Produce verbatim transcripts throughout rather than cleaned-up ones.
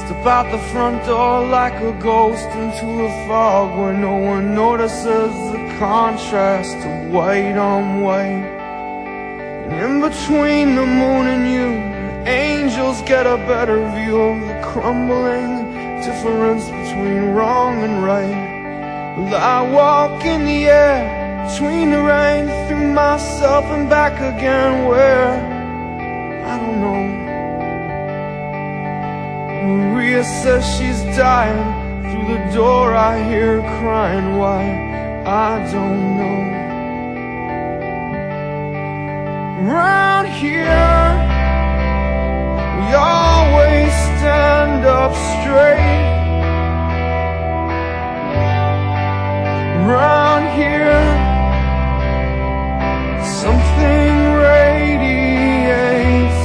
Step out the front door like a ghost into a fog where no one notices the contrast of white on white. And in between the moon and you, angels get a better view of the crumbling difference between wrong and right. Well, I walk in the air between the rain, through myself and back again, where I don't know. Maria says she's dying. Through the door I hear her crying. Why? I don't know. Round here we always stand up straight. Round here something radiates.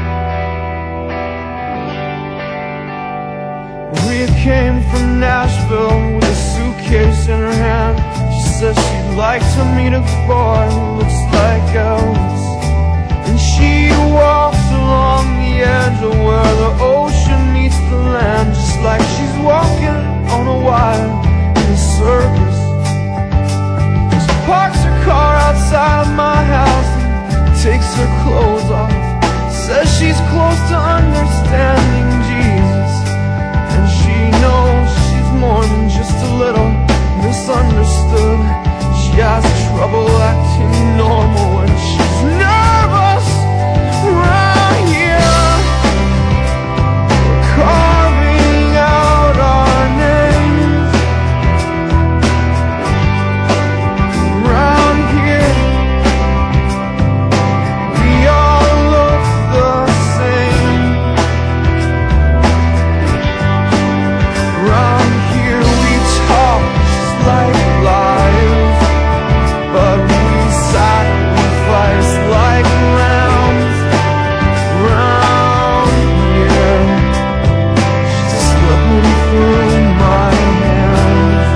Maria came from Nashville with a suitcase in her hand. She says she'd like to meet a boy who looks like Elvis. And she walks along the edge of where the ocean meets the land, just like she's walking on a wire in a circus. She parks her car outside my house and takes her clothes off. Says she's close to understanding Jesus, and she knows she's more than just a little misunderstood. She has trouble acting normal when she's nervous. Right here we're carving out our names. Round here we all look the same. Round here we talk just like liars, but we sacrifice like lambs. Round here she's slipping through my hands.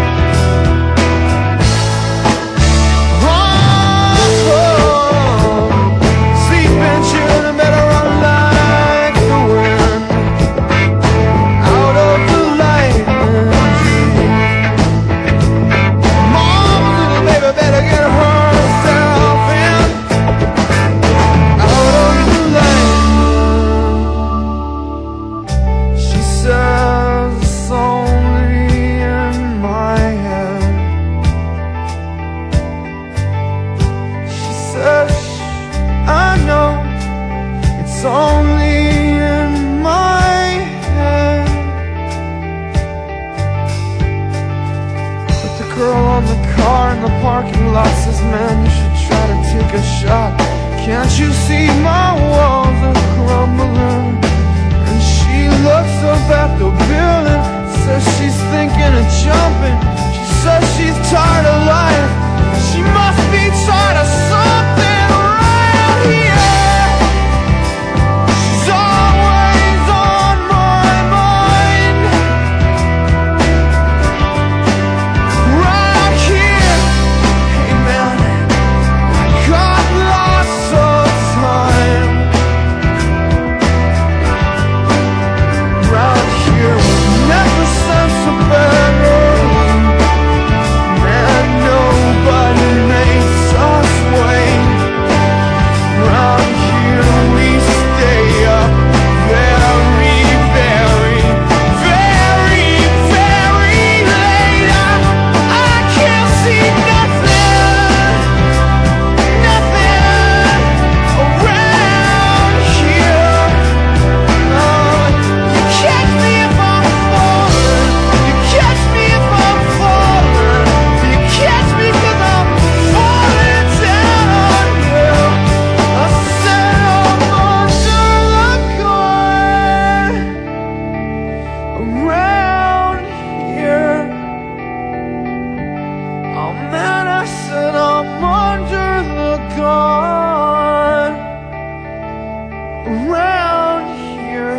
Oh, sleep benches and better run like the wind out of the light and dream. Mom, little baby, better get herself in out of the light. She says it's only in my head. She says, I know it's only in my head. But the girl on the car in the parking lot says, man, you should try to take a shot. Can't you see my walls are crumbling? And she looks up at the building, says she's thinking of jumping. She says she's tired of life. She must be tired of something around here. She's always on my mind. Right here, hey man, I got lots of time. Round here we never sense a better. Man, nobody makes us wait. Round here we stay up very, very, very, very late. I, I can't see nothing, nothing around here. Oh, you catch me if I'm falling, you catch me if I'm falling, you catch me 'cause I'm falling down on you. I said I'm under the gun around here. Oh man, I said I'm under the gun around here,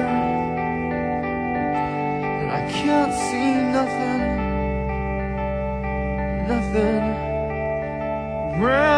and I can't see nothing, nothing around